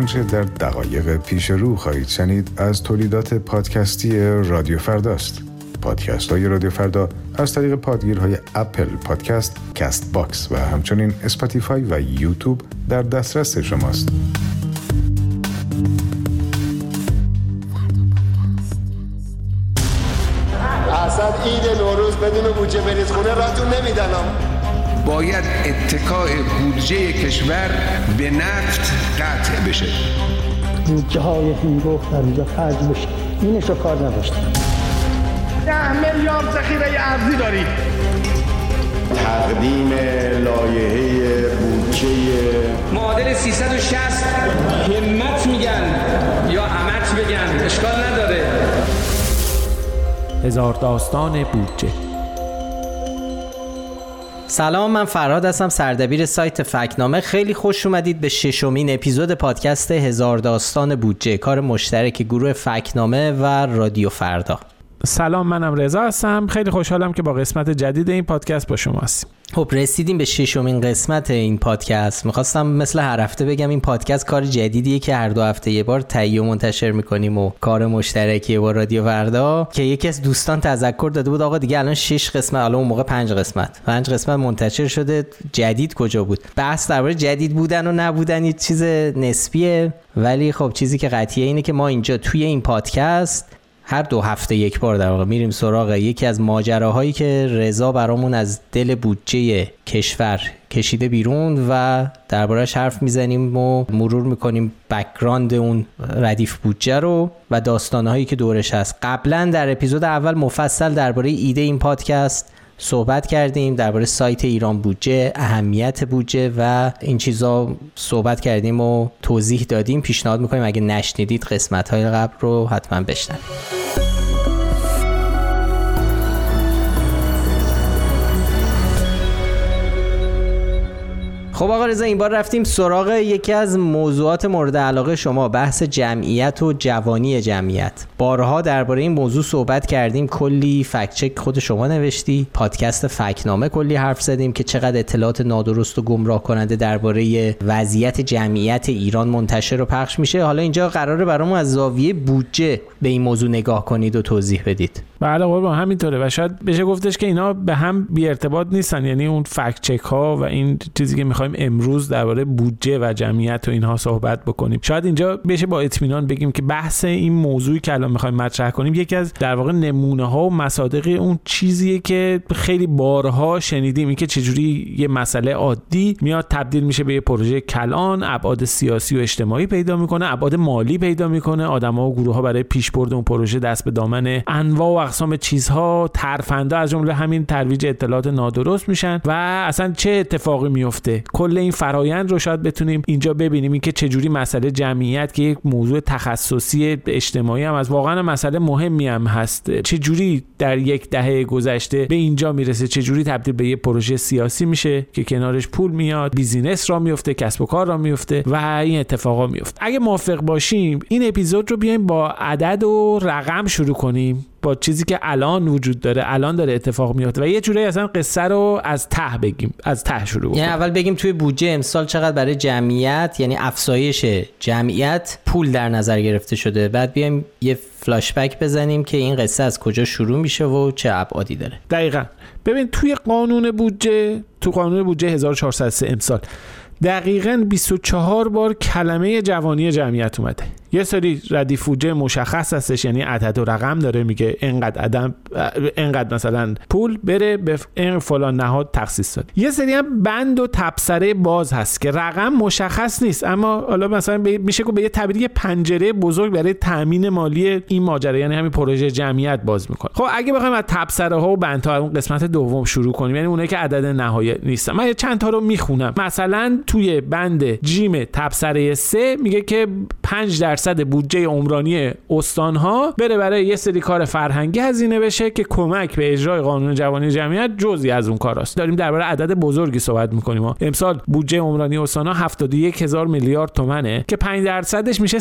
آنچه در دقایق پیش رو خواهید شنید از تولیدات پادکستی رادیو فرداست. پادکست های رادیو فردا از طریق پادگیرهای اپل پادکست، کست باکس و همچنین اسپاتیفای و یوتیوب در دسترس شماست. اصلا عید نوروز بدون بودجه بریز خونه راتون نمیدنم. باید اتکاء بودجه کشور به نفت قطع بشه. بودجه های هنگفت در اینجا خرج بشه. اینش رو کار نداشتیم. 10 میلیارد ذخیره ارزی دارید. تقدیم لایحه بودجه معادل 360 همت میگن یا همت بگن اشکال نداره. هزار داستان بودجه. سلام، من فرهاد هستم، سردبیر سایت فکت‌نامه. خیلی خوش اومدید به 6مین اپیزود پادکست هزار داستان بودجه، کار مشترک گروه فکت‌نامه و رادیو فردا. سلام، منم رضا هستم. خیلی خوشحالم که با قسمت جدید این پادکست با شما هستیم. خب رسیدیم به 6مین قسمت این پادکست. میخواستم مثل هر هفته بگم این پادکست کار جدیدیه که هر 2 هفته یه بار تهیه و منتشر میکنیم و کار مشترکی با رادیو فردا، که یکی از دوستان تذکر داده بود آقا دیگه الان 6 قسمت، الان اون موقع 5 قسمت منتشر شده، جدید کجا بود؟ بحث درباره جدید بودن و نبودن یه چیز نسبیه، ولی خب چیزی که قطعیه اینه که ما اینجا توی این پادکست هر 2 هفته یک بار در واقع میریم سراغ یکی از ماجراهایی که رضا برامون از دل بودجه کشور کشیده بیرون و درباره‌اش حرف میزنیم و مرور میکنیم بک‌گراند اون ردیف بودجه رو و داستانهایی که دورش هست. قبلا در اپیزود اول مفصل درباره ایده این پادکست صحبت کردیم، درباره سایت ایران بودجه، اهمیت بودجه و این چیزا صحبت کردیم و توضیح دادیم. پیشنهاد میکنیم اگه نشنیدید قسمت‌های قبل رو حتما بشنوید. خب آقا رضا، این بار رفتیم سراغ یکی از موضوعات مورد علاقه شما، بحث جمعیت و جوانی جمعیت. بارها درباره این موضوع صحبت کردیم، کلی فکت چک خود شما نوشتی، پادکست فکت‌نامه کلی حرف زدیم که چقدر اطلاعات نادرست و گمراه کننده درباره وضعیت جمعیت ایران منتشر و پخش میشه. حالا اینجا قراره برامون از زاویه بودجه به این موضوع نگاه کنید و توضیح بدید. بله قربان، همینطوره و شاید بشه گفتش که اینا به هم بی ارتباط نیستن. یعنی اون فکت چک ها و این چیزی که میخوایم امروز درباره بودجه و جمعیت و اینها صحبت بکنیم، شاید اینجا بشه با اطمینان بگیم که بحث این موضوعی که الان میخوایم مطرح کنیم یکی از در واقع نمونه ها و مصادیق اون چیزیه که خیلی بارها شنیدیم، این که چجوری یه مسئله عادی میاد تبدیل میشه به یه پروژه کلان، ابعاد سیاسی و اجتماعی پیدا میکنه، ابعاد مالی پیدا میکنه، آدم‌ها و گروه‌ها برای پیشبرد اون پروژه دست به دامن انواع و اقسام چیزها، ترفنده از جمله همین ترویج اطلاعات نادرست میشن و اصلا چه اتفاقی میفته. کل این فرایند رو شاید بتونیم اینجا ببینیم، این که چجوری مسئله جمعیت که یک موضوع تخصصی اجتماعی هم از واقعا مسئله مهمی هم هست، چجوری در یک دهه گذشته به اینجا میرسه، چجوری تبدیل به یه پروژه سیاسی میشه که کنارش پول میاد، بیزینس را میفته، کسب و کار را میفته و این اتفاقا میفته. اگه موافق باشیم این اپیزود رو بیایم با عدد و رقم شروع کنیم، با چیزی که الان وجود داره، الان داره اتفاق میفته و یه جوری اصلا قصه رو از ته بگیم، از ته شروع کنیم. یعنی اول بگیم توی بودجه امسال چقدر برای جمعیت، یعنی افزایش جمعیت، پول در نظر گرفته شده، بعد بیایم یه فلاش بک بزنیم که این قصه از کجا شروع میشه و چه ابعادی داره. دقیقاً. ببین توی قانون بودجه 1403 امسال دقیقاً 24 بار کلمه جوانی جمعیت اومده. یه سری ردیف بودجه مشخص هستش، یعنی عدد و رقم داره، میگه اینقدر مثلا پول بره به این فلان نهاد تخصیص داد. یه سری هم بند و تبصره باز هست که رقم مشخص نیست، اما حالا مثلا میشه که به یه تعبیری پنجره بزرگ برای تامین مالی این ماجرا، یعنی همین پروژه جمعیت باز میکنه. خب اگه بخوایم از تبصره ها و بندها اون قسمت دوم شروع کنیم، یعنی اونایی که عدد نهایی نیستن، من چند تا رو میخونم. مثلا توی بند جیم تبصره 3 میگه که 5% بودجه عمرانی استان‌ها بره برای یه سری کار فرهنگی هزینه بشه که کمک به اجرای قانون جوانی جمعیت جزئی از اون کاراست. داریم درباره عدد بزرگی صحبت می‌کنیم. امسال بودجه عمرانی استان‌ها 71000 میلیارد تومانه که 5% میشه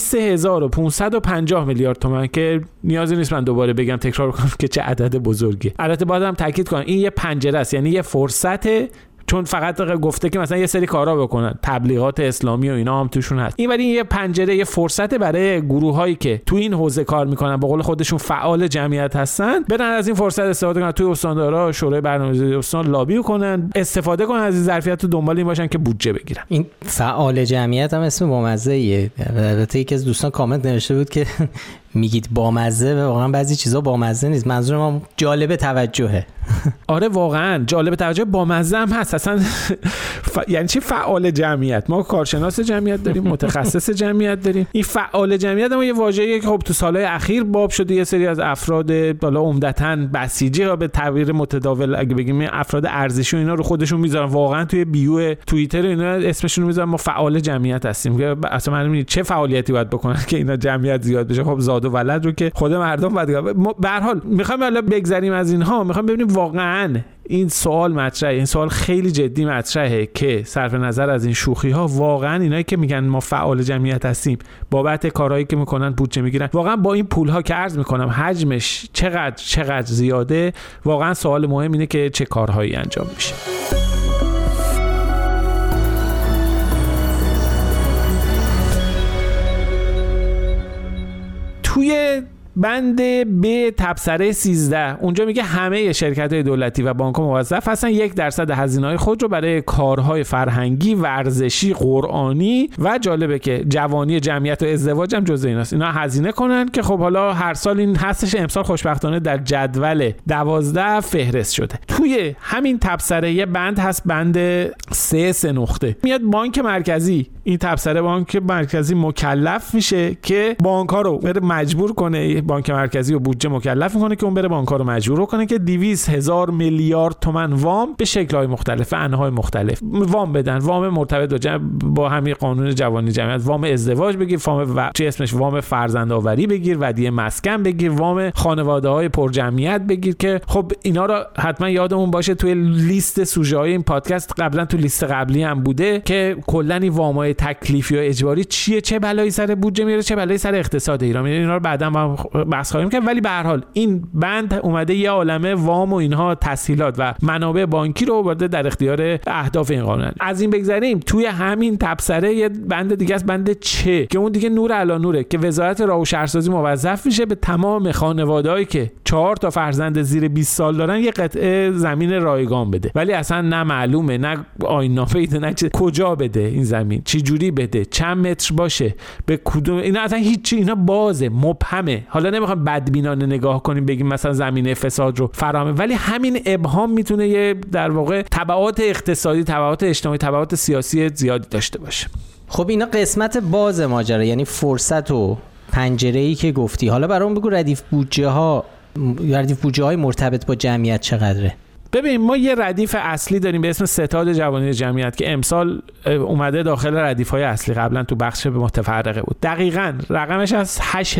3550 میلیارد تومان که نیازی نیست من دوباره بگم، تکرار کنم که چه عدد بزرگی. البته بازم تاکید کنم این یه پنجره است، یعنی یه فرصت چون فقط گفته که مثلا یه سری کارا بکنن، تبلیغات اسلامی و اینا هم توشون هست. این ولی یه پنجره، یه فرصت برای گروهایی که تو این حوزه کار میکنن، به قول خودشون فعال جمعیت هستن، برن از این فرصت استفاده کنن، توی استاندارا شورای برنامه‌ریزی استان لابی کنن، استفاده کنن از این ظرفیت و دنبال این باشن که بودجه بگیرن. این فعال جمعیت هم اسم بامزه‌ایه. البته یکی از دوستان کامنت نوشته بود که میگید بامزه، و واقعا بعضی چیزا بامزه نیست. منظور ما جالب توجهه. آره واقعا جالب توجه، بامزه هم هست اصلا. یعنی چی فعال جمعیت؟ ما کارشناس جمعیت داریم، متخصص جمعیت داریم. این فعال جمعیت هم یه واژه‌ایه که خب تو سالهای اخیر باب شده. یه سری از افراد بالا عمدتاً بسیجی ها، به تعبیر متداول اگه بگیم افراد ارزشی و اینا رو خودشون میذارن، واقعا توی بیو توییتر اینا اسمشون رو میذارن ما فعال جمعیت هستیم. که اصلا معلومه چه فعالیتی باید بکنن که اینا جمعیت زیاد بشه. خب زاد و ولد رو که خود مردم باید. به هر حال میخوایم حالا بگذریم از اینها، میخوایم ببینیم واقعا این سوال مطرحه، این سوال خیلی جدی مطرحه که صرف نظر از این شوخی ها، واقعا اینایی که میگن ما فعال جمعیت هستیم بابت کارهایی که میکنن بودجه میگیرن، واقعا با این پول ها که عرض میکنم حجمش چقدر زیاده، واقعا سوال مهم اینه که چه کارهایی انجام میشه. توی بند ب تبصره 13 اونجا میگه همه شرکت‌های دولتی و بانک‌ها موظف هستن 1% هزینه‌های خود رو برای کارهای فرهنگی، ورزشی، قرآنی و جالبه که جوانی جمعیت و ازدواج هم جزء ایناست، اینا هزینه کنن که خب حالا هر سال این هستش. امسال خوشبختانه در جدول 12 فهرست شده. توی همین تبصره یه بند هست، بند 3 نقطه میاد بانک مرکزی. این تبصره بانک مرکزی مکلف میشه که بانک‌ها رو بره مجبور کنه، بانک مرکزی و بودجه مکلف میکنه که اون بره بانک‌ها رو مجبور کنه که 200,000 میلیارد تومان وام به شکل‌های مختلف، انواع مختلف وام بدن. وام مرتبط با همین قانون جوانی جمعیت، وام ازدواج بگیر، وام فرزندآوری بگیر، ودیعه مسکن بگیر، وام خانواده‌های پرجمعیت بگیر. که خب اینا رو حتما یادمون باشه توی لیست سوژه‌های این پادکست قبلا، تو لیست قبلی هم بوده که کلا این وام‌های تکلیفی و اجباری چیه، چه بلایی سر بودجه میاره، چه بلایی سر اقتصاد ایران میاره. اینا رو بعداً بحث خواهیم کرد. ولی به هر حال این بند اومده یه عالمه وام و اینها تسهیلات و منابع بانکی رو برده در اختیار اهداف این قانون. از این بگذریم، توی همین تبصره یه بند دیگه است، بند چه، که اون دیگه نور علی نوره، که وزارت راه و شهرسازی موظف میشه به تمام خانواده‌ای که 4 تا فرزند زیر 20 سال دارن یه قطعه زمین رایگان بده. ولی اصلا نه معلومه، نه آیین‌نامه ایده، نه کجا بده این زمین، چه جوری بده، چند متر باشه، به کدوم، اینا اصلا هیچ، اینا بازه، مبهمه. حالا نمیخوام بدبینانه نگاه کنیم بگیم مثلا زمینه فساد رو فراهمه، ولی همین ابهام میتونه یه در واقع تبعات اقتصادی، تبعات اجتماعی، تبعات سیاسی زیادی داشته باشه. خب اینا قسمت باز ماجرا، یعنی فرصت و پنجره‌ای که گفتی. حالا برام بگو ردیف بودجه های مرتبط با جمعیت چقدره؟ ببین ما یه ردیف اصلی داریم به اسم ستاد جوانی جمعیت که امسال اومده داخل ردیف‌های اصلی، قبلا تو بخش متفرقه بود. دقیقاً رقمش از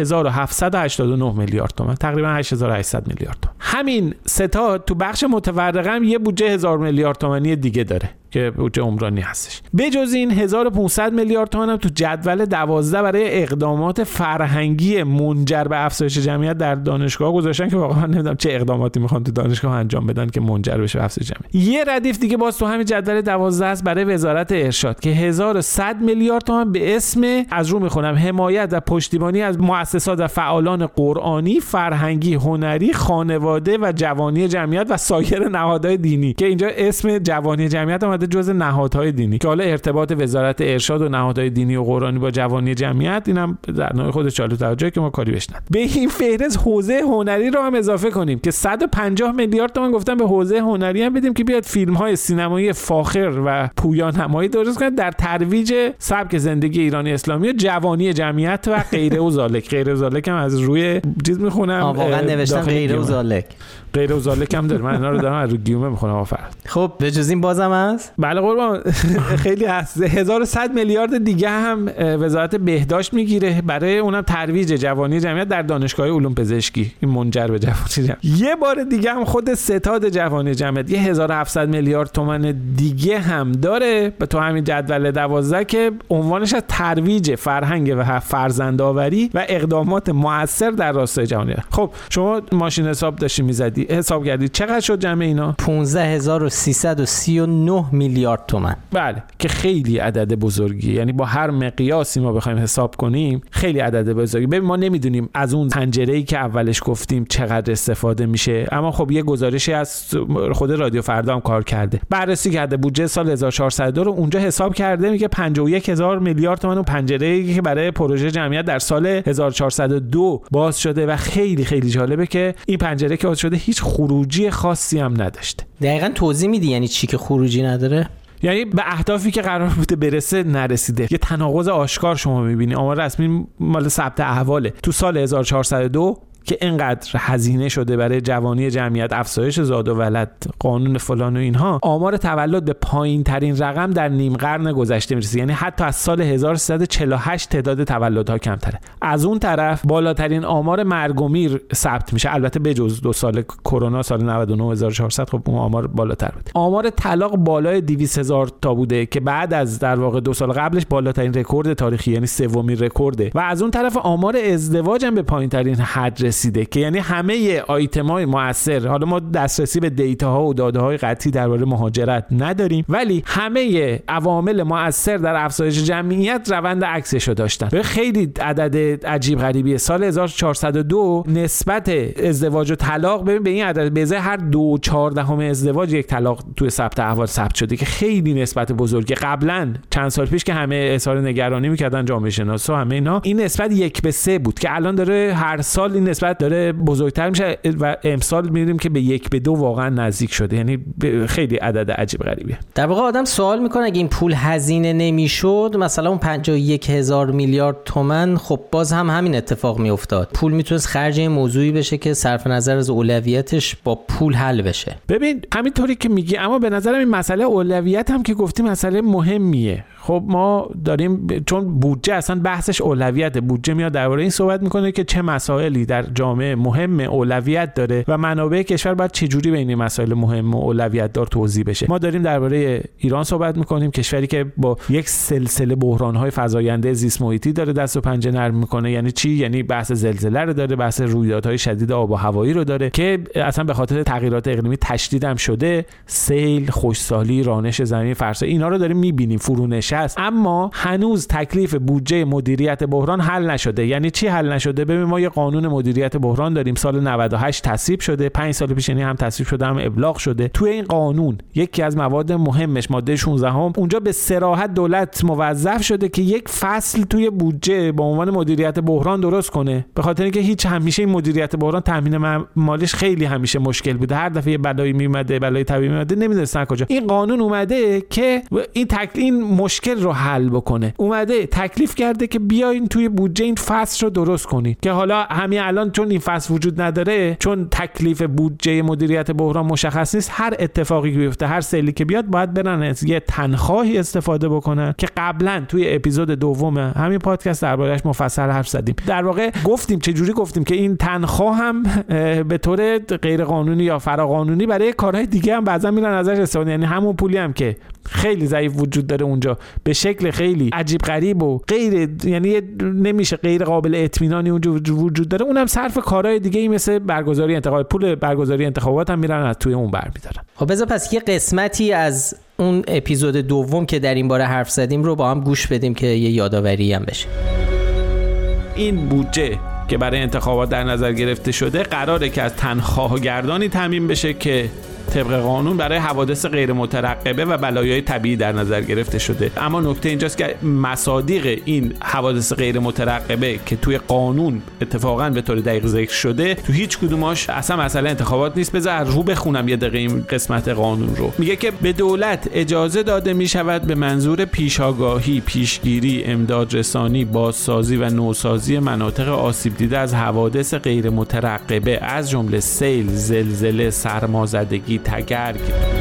8789 میلیارد تومان، تقریبا 8800 میلیارد تومان. همین ستاد تو بخش متفرقه هم یه بودجه 1000 میلیارد تومانی دیگه داره که بودجه عمرانی هستش. بجز این 1500 میلیارد تومان هم تو جدول 12 برای اقدامات فرهنگی منجر به افزایش جمعیت در دانشگاه گذاشتن که واقعا نمیدونم چه اقداماتی میخوان تو دانشگاه انجام بدن که منجر بشه به افزایش جمعیت. یه ردیف دیگه باز تو همین جدول 12 است برای وزارت ارشاد که 1100 میلیارد تومان به اسم، از رو میخونم، حمایت و پشتیبانی از مؤسسات و فعالان قرآنی، فرهنگی، هنری، خانواده و جوانی جمعیت و سایر نهادهای دینی، که اینجا اسم جوانی جمعیت هم جزء نهادهای دینی که حالا ارتباط وزارت ارشاد و نهادهای دینی و قرآنی با جوانی جمعیت اینم در نوع خودش جالب توجهه که ما کاری بشنن. به این فهرست حوزه هنری رو هم اضافه کنیم که 150 میلیارد تومان گفتن به حوزه هنری هم بدیم که بیاد فیلم‌های سینمایی فاخر و پویانمایی درست کنه در ترویج سبک زندگی ایرانی اسلامی و جوانی جمعیت و غیره و ذالک. غیره و ذالک هم از روی چیز میخونم، واقعا نوشتم غیره و ذالک. غیره و ذالک هم داره، من اینا رو دارم از رو گیومه میخونم. آفر. خب به جز این بازم هست؟ بله قربان، خیلی هست. 1100 میلیارد دیگه هم وزارت بهداشت میگیره برای اونم ترویج جوانی جمعیت در دانشگاه علوم پزشکی، این منجر به جوانی جمعیت. یه بار دیگه هم خود ستاد جوانی جمعیت 1700 میلیارد تومان دیگه هم داره به تو همین جدول 12 که عنوانش از ترویج فرهنگ و فرزندآوری و اقدامات مؤثر در راستای جوانی. خب شما ماشین حساب داشتی میزدی، حساب کردی چقدر شد جمع اینا؟ 15339 میلیارد تومان. بله که خیلی عدد بزرگی، یعنی با هر مقیاسی ما بخوایم حساب کنیم خیلی عدد بزرگی. ببین ما نمیدونیم از اون پنجره‌ای که اولش گفتیم چقدر استفاده میشه، اما خب یه گزارشی از خود رادیو فردا هم کار کرده، بررسی کرده بودجه سال 1402 رو اونجا حساب کرده، میگه 51000 میلیارد تومان اون پنجره‌ای که برای پروژه جمعیت در سال 1402 باز شده و خیلی خیلی جالبه که این پنجره که باز شده هیچ خروجی خاصی هم نداشته. دقیقاً توضیح میدی یعنی چی که خروجی نداره؟ یعنی به اهدافی که قرار بوده برسه نرسیده. یه تناقض آشکار شما می‌بینی. آمار رسمی مال ثبت احواله. تو سال 1402 که اینقدر هزینه شده برای جوانی جمعیت، افزایش زاد و ولد، قانون فلان و اینها، آمار تولد به پایین ترین رقم در نیم قرن گذشته میرسه. یعنی حتی از سال 1348 تعداد تولدها کمتره. از اون طرف بالاترین آمار مرگ و میر ثبت میشه، البته بجز 2 سال کرونا سال 99400 خب اون آمار بالاتر بود. آمار طلاق بالای 200000 تا بوده که بعد از در واقع 2 سال قبلش بالاترین رکورد تاریخی، یعنی سومین رکورده. و از اون طرف آمار ازدواج هم به پایین ترین حد رسیده که یعنی همه آیتم‌های مؤثر، حالا ما دسترسی به دیتاها و داده‌های قطعی درباره مهاجرت نداریم، ولی همه عوامل مؤثر در افزایش جمعیت روند عکسشو داشتن. خیلی عدد عجیب غریبیه. سال 1402 نسبت ازدواج و طلاق ببین به این عدد، به ازای هر 2/14 ازدواج یک طلاق توی ثبت احوال ثبت شده که خیلی نسبت بزرگه. قبلا چند سال پیش که همه اظهار نگرانی می‌کردن جامعه شناسا همه اینا، این نسبت 1/3 بود که الان داره هر سال این نسبت داره بزرگتر میشه و امسال می‌بینیم که به 1/2 واقعا نزدیک شده. یعنی خیلی عدد عجیب غریبیه. در واقع آدم سوال میکنه اگه این پول هزینه نمیشد، مثلا اون 51000 میلیارد تومان، خب باز هم همین اتفاق میافتاد. پول میتونست خرج این موضوعی بشه که صرف نظر از اولویتش با پول حل بشه. ببین همینطوری که میگی، اما به نظرم این مسئله اولویت هم که گفتیم مسئله مهمیه. خب ما داریم، چون بودجه اصلا بحثش اولویت، بودجه میاد درباره این صحبت میکنه که چه مسائلی در جامعه مهم اولویت داره و منابع کشور باید چه جوری بین این مسائل مهم و اولویت دار توزیع بشه. ما داریم درباره ایران صحبت میکنیم، کشوری که با یک سلسله بحران‌های فزاینده زیست محیطی داره دست و پنجه نرم میکنه. یعنی چی؟ یعنی بحث زلزله رو داره، بحث رویدادهای شدید آب و هوایی رو داره که اصلا به خاطر تغییرات اقلیمی تشدید هم شده، سیل، خشکسالی، رانش زمین، فرسایی، اینا رو داریم میبینیم، فرونش هست. اما هنوز تکلیف بودجه مدیریت بحران حل نشده. یعنی چی حل نشده؟ ببین ما یه قانون مدیریت بحران داریم، سال 98 تصویب شده، 5 سال پیش یعنی هم تصویب شده هم ابلاغ شده. توی این قانون یکی از مواد مهمش ماده 16 اونجا به صراحت دولت موظف شده که یک فصل توی بودجه با عنوان مدیریت بحران درست کنه، به خاطر اینکه همیشه این مدیریت بحران تامین مالیش خیلی همیشه مشکل بوده. هر دفعه بلایی میومده، بلای طبیعی میومده، نمیدونستن کجا. این قانون اومده که این مشکل رو حل بکنه، اومده تکلیف کرده که بیاین توی بودجه این فصل رو درست کنید که حالا همین الان چون این فصل وجود نداره، چون تکلیف بودجه مدیریت بحران مشخص نیست، هر اتفاقی که بیفته، هر سیلی که بیاد، باید برن از یه تنخواهی استفاده بکنن که قبلا توی اپیزود دوم همین پادکست درباره‌اش مفصل حرف زدیم. در واقع گفتیم چجوری گفتیم که این تنخواه هم به طور غیر قانونی یا فراقانونی برای کارهای دیگه هم بعضا میرن ازش استفاده، یعنی همون پولی هم که خیلی ضعیف وجود داره اونجا به شکل خیلی عجیب غریب و غیر، یعنی نمیشه غیر قابل اطمینانی اونجا وجود داره، اونم صرف کارهای دیگه ای مثل برگزاری انتخابات، پول برگزاری انتخابات هم میرن از توی اون برمی‌دارن. خب بذار پس یه قسمتی از اون اپیزود دوم که در این باره حرف زدیم رو با هم گوش بدیم که یه یادآوری هم بشه. این بودجه که برای انتخابات در نظر گرفته شده قراره که از تنخواه گردانی تامین بشه که طبق قانون برای حوادث غیر مترقبه و بلایای طبیعی در نظر گرفته شده. اما نکته اینجاست که مصادیق این حوادث غیر مترقبه که توی قانون اتفاقا به طور دقیق ذکر شده، تو هیچ کدوماش اصلا مسئله انتخابات نیست. بذار رو بخونم یه دقیقه این قسمت قانون رو. میگه که به دولت اجازه داده میشود به منظور پیشاگاهی، پیشگیری، امداد رسانی، بازسازی و نوسازی مناطق آسیب دیده از حوادث غیر مترقبه از جمله سیل، زلزله، سرمازدگی، تگرگ.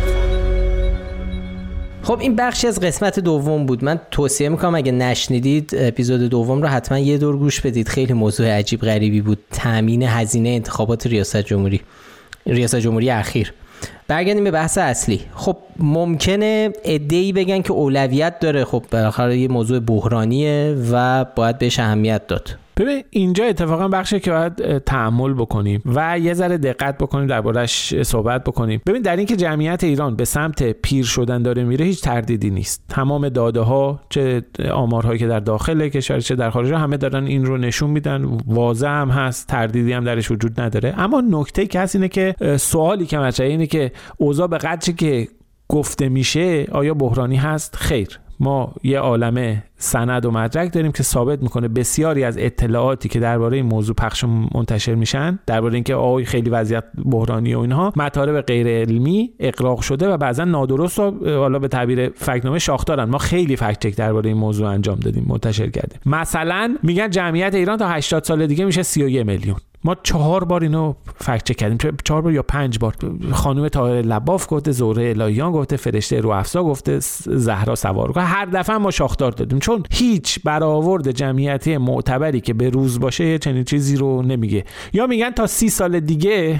خب این بخشی از قسمت دوم بود. من توصیه میکنم اگه نشنیدید اپیزود دوم رو حتما یه دور گوش بدید، خیلی موضوع عجیب غریبی بود. تامین هزینه انتخابات ریاست جمهوری اخیر. برگردیم به بحث اصلی. خب ممکنه عده‌ای بگن که اولویت داره، خب بالاخره یه موضوع بحرانیه و باید بهش اهمیت داد. ببین اینجا اتفاقا بخشی که باید تأمل بکنیم و یه ذره دقت بکنیم دربارش صحبت بکنیم. ببین در اینکه جمعیت ایران به سمت پیر شدن داره میره هیچ تردیدی نیست. تمام داده ها، چه آمارهایی که در داخل کشور چه در خارج، همه دارن این رو نشون میدن، واضح هم هست، تردیدی هم درش وجود نداره. اما نکته که هست اینه که سوالی که مطرحه اینه که اوضاع به قدری که گفته میشه آیا بحرانی هست؟ خیر. ما یه عالمه سند و مدرک داریم که ثابت میکنه بسیاری از اطلاعاتی که درباره این موضوع پخش منتشر میشن، درباره اینکه آقای خیلی وضعیت بحرانی و اینها، مطالب غیر علمی اقراق شده و بعضا نادرست و حالا به تعبیر فکت‌نامه شاخدارن. ما خیلی فکت چک درباره این موضوع انجام دادیم، منتشر کردیم. مثلا میگن جمعیت ایران تا 80 سال دیگه میشه 31 میلیون. ما 4 بار اینو فکت چک کردیم، 4 بار یا 5 بار. خانم طاهره لباف گفته، زهره الهیان گفته، فرشته روافزا گفته، زهرا سوار. هر دفعه ما شاخدار دادیم، چون هیچ برآورد جمعیتی معتبری که به روز باشه چنین چیزی رو نمیگه. یا میگن تا 30 سال دیگه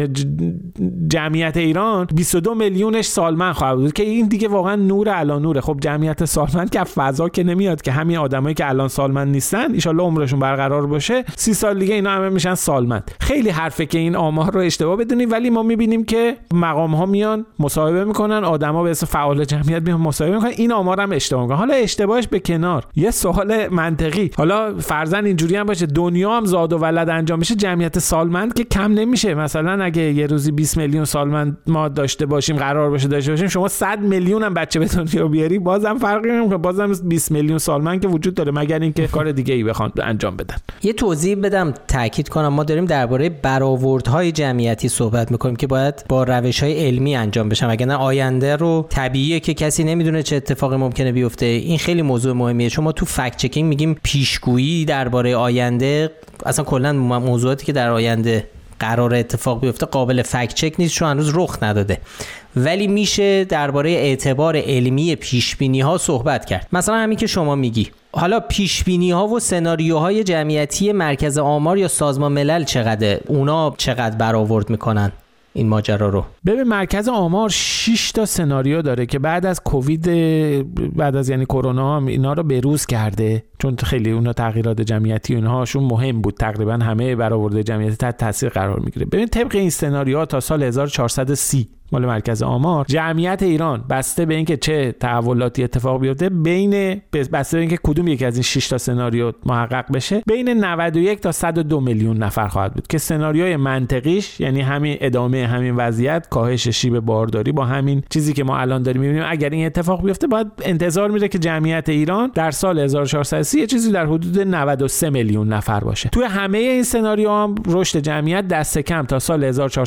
جمعیت ایران 22 میلیونش سالمند خواهد بود، که این دیگه واقعا نور علی نوره. خب جمعیت سالمند که فضا که نمیاد که همین آدمایی که الان سالمند نیستن ان شاءالله عمرشون برقرار باشه، 30 سال دیگه اینا همه میشن سالمند. خیلی حرفه که این آمار رو اشتباه بدونیم، ولی ما میبینیم که مقام ها میان مصاحبه میکنن، آدما به اسم فعال جمعیت میان مصاحبه میکنن، این آمار هم اشتباه میکنن. حالا اشتباهش به کنار، یه سوال منطقی، حالا فرضاً اینجوری هم باشه دنیا هم زاد و ولد انجام بشه، جمعیت سالمند که کم نمیشه. مثلا اگه یه روزی 20 میلیون سالمند ما داشته باشیم، قرار باشه داشته باشیم، شما 100 میلیون هم بچه به دنیا بیاری، بازم فرقی نمیکنه، بازم 20 میلیون سالمند که وجود داره، مگر اینکه کار دیگه ای بخوان انجام بدن. یه توضیح بدم، تاکید کنم، ما داریم درباره برآوردهای جمعیتی صحبت میکنیم که باید با روش‌های علمی انجام بشن، وگرنه آینده رو طبیعیه که کسی نمیدونه چه اتفاقی ممکنه بیفته. این خیلی موضوع مهمیه، چون ما تو فکت چکینگ میگیم پیشگویی درباره آینده، اصلا کلا موضوعاتی که در آینده قرار اتفاق بیفته قابل فکت چک نیست، چون هنوز رخ نداده، ولی میشه درباره اعتبار علمی پیشبینی ها صحبت کرد. مثلا همین که شما میگی، حالا پیشبینی ها و سناریوهای جمعیتی مرکز آمار یا سازمان ملل چقدره؟ اونا چقدر برآورد میکنن این ماجرا رو؟ ببین مرکز آمار 6 تا سناریو داره که بعد از کووید، بعد از یعنی کرونا هم اینا رو بروز کرده، چون خیلی اونا تغییرات جمعیتی اونهاشون مهم بود، تقریبا همه برآورد جمعیتی تحت تاثیر قرار میگیره. ببین طبق این سناریوها تا سال 1430 مال مرکز آمار، جمعیت ایران بسته به اینکه چه تحولاتی اتفاق بیفته، بسته به اینکه کدوم یک از این 6 تا سناریو محقق بشه، بین 91 تا 102 میلیون نفر خواهد بود، که سناریوی منطقیش یعنی همین ادامه همین وضعیت، کاهش شیب بارداری با همین چیزی که ما الان داریم می‌بینیم، اگر این اتفاق بیفته باید انتظار میره که جمعیت ایران در سال 1430 یه چیزی در حدود 93 میلیون نفر باشه. توی همه این سناریوها هم رشد جمعیت دست کم تا سال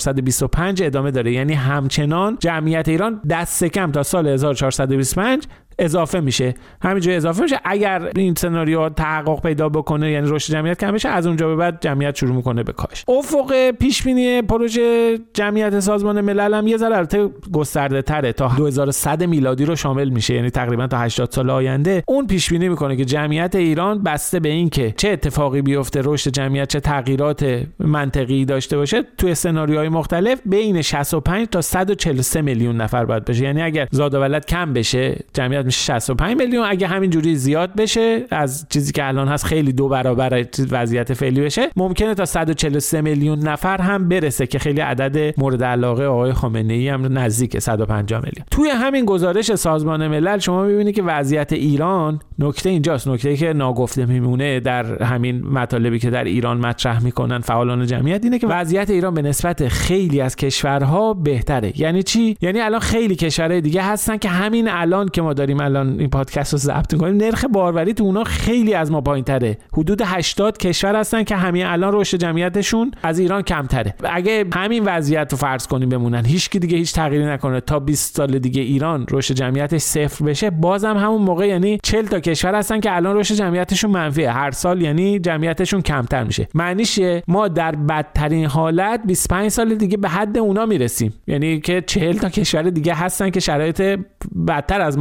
1425 ادامه داره، یعنی همچنان جمعیت ایران دست کم تا سال 1425 اضافه میشه، همینجوری اضافه میشه. اگر این سناریو تحقق پیدا بکنه، یعنی رشد جمعیت کم بشه، از اونجا به بعد جمعیت شروع میکنه به کاهش. افق پیش بینی پروژه جمعیت سازمان ملل هم یه ذره البته گسترده تره، تا 2100 میلادی رو شامل میشه، یعنی تقریبا تا 80 سال آینده. اون پیش بینی میکنه که جمعیت ایران بسته به این که چه اتفاقی بیفته، رشد جمعیت چه تغییرات منطقی داشته باشه، توی سناریوهای مختلف بین 65 تا 143 میلیون نفر باید بشه. یعنی اگر زاد و ولد کم بشه جمعیت میشه 65 میلیون، اگه همین جوری زیاد بشه از چیزی که الان هست، خیلی 2 برابر وضعیت فعلی بشه، ممکنه تا 143 میلیون نفر هم برسه، که خیلی عدد مورد علاقه آقای خامنه‌ای هم نزدیک 150 میلیون. توی همین گزارش سازمان ملل شما می‌بینید که وضعیت ایران، نکته اینجاست، نکته‌ای که ناگفته میمونه در همین مطالبی که در ایران مطرح میکنن فعالان جمعیت، اینه که وضعیت ایران به نسبت خیلی از کشورها بهتره. یعنی چی؟ یعنی الان خیلی کشورهای دیگه هستن که همین الان که ما داریم الان این پادکست رو ضبط می‌کنیم، نرخ باروری تو اونا خیلی از ما پایین‌تره. حدود 80 کشور هستن که همین الان رشد جمعیتشون از ایران کمتره. اگه همین وضعیت رو فرض کنیم بمونن، هیچ کی دیگه هیچ تغییری نکنه، تا 20 سال دیگه ایران رشد جمعیتش صفر بشه، بازم همون موقع یعنی 40 تا کشور هستن که الان رشد جمعیتشون منفیه، هر سال یعنی جمعیتشون کمتر میشه. معنیش ما در بدترین حالت 25 سال دیگه به حد اونا میرسیم، یعنی که 40 تا کشور دیگه هستن که شرایط بدتر از ما دارن.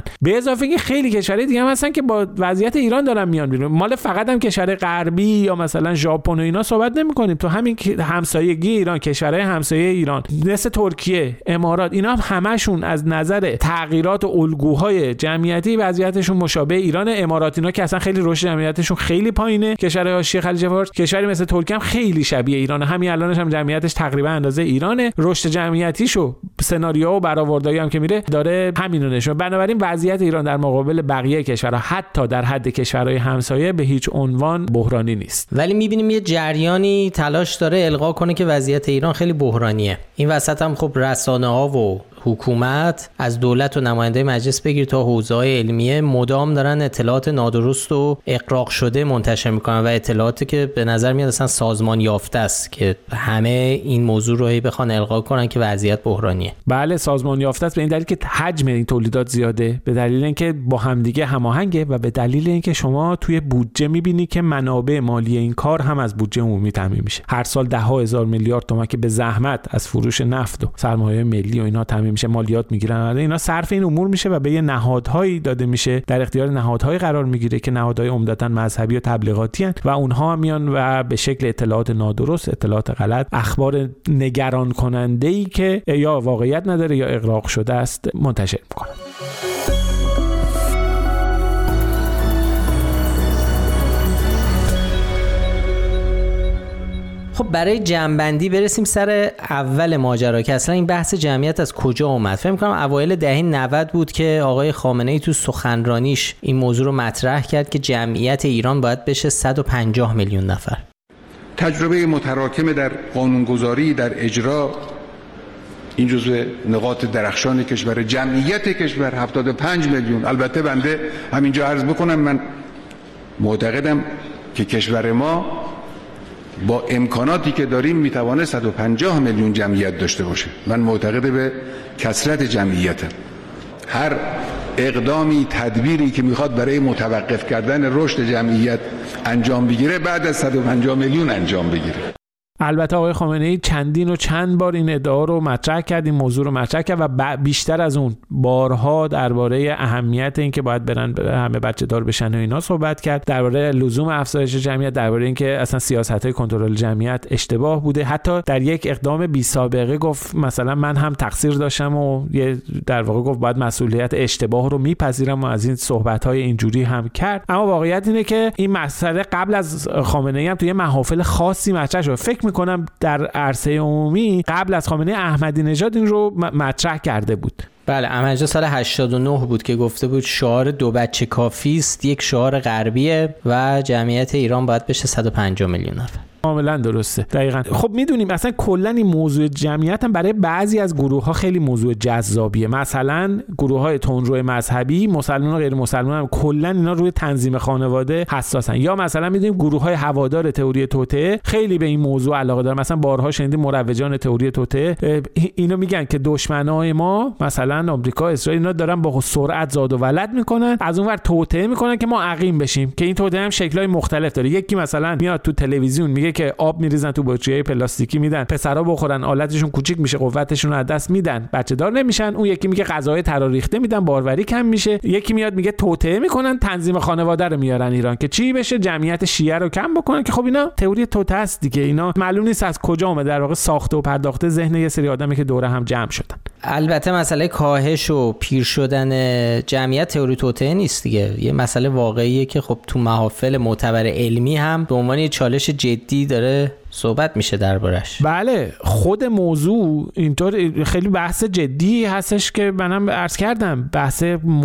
به اضافه اینکه خیلی کشورهای دیگه هم هستن که با وضعیت ایران دارن میان بیرون. مال فقط هم کشور غربی یا مثلا ژاپن و اینا صحبت نمی‌کنیم، تو همین همسایگی ایران، کشورهای همسایه ایران مثل ترکیه، امارات، اینا هم همشون از نظر تغییرات و الگوهای جمعیتی وضعیتشون مشابه ایران. اماراتینا که اصلا خیلی رشد جمعیتشون خیلی پایینه، کشورهای حاشیه خلیج فارس، کشوری مثل ترکیه هم خیلی شبیه ایرانه، همین الانش هم جمعیتش تقریبا اندازه ایرانه، رشد جمعیتیشو سناریو و برآوردایی هم که میره داره همینو نشون. بنابراین وضعیت ایران در مقابل بقیه کشورها حتی در حد کشورهای همسایه به هیچ عنوان بحرانی نیست. ولی میبینیم یه جریانی تلاش داره القا کنه که وضعیت ایران خیلی بحرانیه. این وسط هم خب رسانه‌ها و حکومت از دولت و نماینده مجلس بگیر تا حوزه‌های علمیه مدام دارن اطلاعات نادرست و اغراق شده منتشر میکنن و اطلاعاتی که به نظر میاد اصلا سازمان یافته است که همه این موضوع رو بخوان القا کنن که وضعیت بحرانیه. بله سازمان یافته است به این دلیل که حجم این تولیدات زیاده، به دلیل اینکه با همدیگه هماهنگه و به دلیل اینکه شما توی بودجه میبینی که منابع مالی این کار هم از بودجه عمومی تامین میشه. هر سال 10,000 میلیارد تومان که به زحمت از فروش نفت و سرمایه ملی و اینا تامین میشه، مالیات میگیرن، اینا صرف این امور میشه و به یه نهادهایی داده میشه، در اختیار نهادهایی قرار میگیره که نهادهای عمدتاً مذهبی و تبلیغاتی هستند و اونها میان و به شکل اطلاعات نادرست، اطلاعات غلط، اخبار نگران کننده‌ای که یا واقعیت نداره یا اغراق شده است منتشر میکنن. خب برای جمع‌بندی برسیم سر اول ماجرا که اصلا این بحث جمعیت از کجا اومد. فکر می‌کنم اوایل دهه 90 بود که آقای خامنه‌ای تو سخنرانیش این موضوع رو مطرح کرد که جمعیت ایران باید بشه 150 میلیون نفر. تجربه متراکم در قانونگذاری، در اجرا، این جزو نقاط درخشان کشور. جمعیت کشور 75 میلیون. البته بنده همینجا عرض بکنم من معتقدم که کشور ما با امکاناتی که داریم میتوانه 150 میلیون جمعیت داشته باشه. من معتقد به کثرت جمعیتم. هر اقدامی، تدبیری که میخواد برای متوقف کردن رشد جمعیت انجام بگیره بعد از 150 میلیون انجام بگیره. البته آقای خامنه‌ای چندین و چند بار این ادعا رو مطرح کرد، این موضوع رو مطرح کرد و بیشتر از اون بارها درباره اهمیت این که باید برن همه بچه‌دار بشن و اینا صحبت کرد، درباره لزوم افزایش جمعیت، درباره این که اصلا سیاست‌های کنترل جمعیت اشتباه بوده. حتی در یک اقدام بی سابقه گفت مثلا من هم تقصیر داشتم و در واقع گفت باید مسئولیت اشتباه رو میپذیرم و از این صحبت‌های اینجوری هم کرد. اما واقعیت اینه که این مسئله قبل از خامنه‌ای هم توی محافل خاصی مطرح شد. فکر میکنم در عرصه عمومی قبل از خامنه‌ای احمدی نژاد این رو مطرح کرده بود. بله احمدی نژاد سال 89 بود که گفته بود شعار 2 بچه کافی است یک شعار غربیه و جمعیت ایران باید بشه 150 میلیون نفر. کاملا درسته. دقیقاً. خب میدونیم اصلا کلا این موضوع جمعیت هم برای بعضی از گروه‌ها خیلی موضوع جذابیه. مثلا گروه‌های تندرو مذهبی، مسلمان و غیر مسلمان هم کلا اینا روی تنظیم خانواده حساسن. یا مثلا میدونیم گروه‌های هوادار تئوری توطئه خیلی به این موضوع علاقه دارن. مثلا بارها شنیدیم مروجان تئوری توطئه اینو میگن که دشمنای ما مثلا آمریکا، اسرائیل اینا دارن با سرعت زاد و ولد میکنن، از اونور توطئه میکنن که ما عقیم بشیم، که این توطئه هم شکل‌های مختلف داره. یکی مثلا میاد تو تلویزیون میگه که آب میریزن تو بطری‌های پلاستیکی میدن پسرا بخورن، آلتشون کوچیک میشه، قوتشون رو از دست میدن، بچه‌دار نمیشن. اون یکی میگه غذای تراریخته میدن، باروری کم میشه. یکی میاد میگه توطئه میکنن، تنظیم خانواده رو میارن ایران که چی بشه، جمعیت شیعه رو کم بکنن. که خب اینا تئوری توطئه است دیگه، اینا معلوم نیست از کجا اومده، در واقع ساخته و پرداخته ذهن یه سری آدمی که دوره هم جمع شدن. البته مسئله کاهش و پیر شدن جمعیت تئوری توطئه نیست دیگه، یه مسئله واقعیه که خب تو محافل معتبر علمی هم به عنوان چالش جدی داره صحبت میشه دربارش. بله خود موضوع اینطور خیلی بحث جدی هستش که منم عرض کردم بحث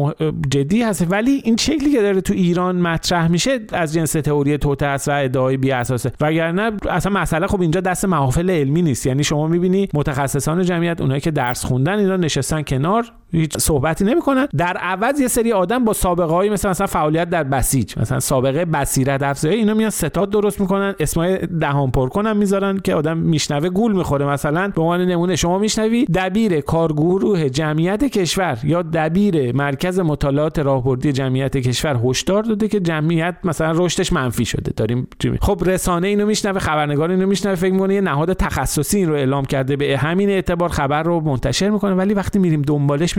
جدی هست، ولی این شکلی که داره تو ایران مطرح میشه از جنس تئوری توطئه است و ادعای بی اساسه. وگرنه اصلا مسئله خب اینجا دست محافل علمی نیست. یعنی شما میبینی متخصصان جمعیت، اونایی که درس خوندن، اینا نشستن کنار هیچ صحبتی نمیکنن، در عوض یه سری آدم با سابقه‌ای مثلا فعالیت در بسیج، مثلا سابقه بصیرت افزایی، اینا میان ستاد درست میکنن، اسمای دهان پر کنن میذارن که آدم میشنوه گول میخوره. مثلا به عنوان نمونه شما میشنوی دبیر کارگروه جمعیت کشور یا دبیر مرکز مطالعات راهبردی جمعیت کشور هشدار داده که جمعیت مثلا رشدش منفی شده. داریم خب رسانه اینو میشنوه، خبرنگار اینو میشنوه، فکر میکنه یه نهاد تخصصی این رو اعلام کرده، به همین اعتبار خبر رو منتشر میکنه. ولی وقتی میریم دنبالش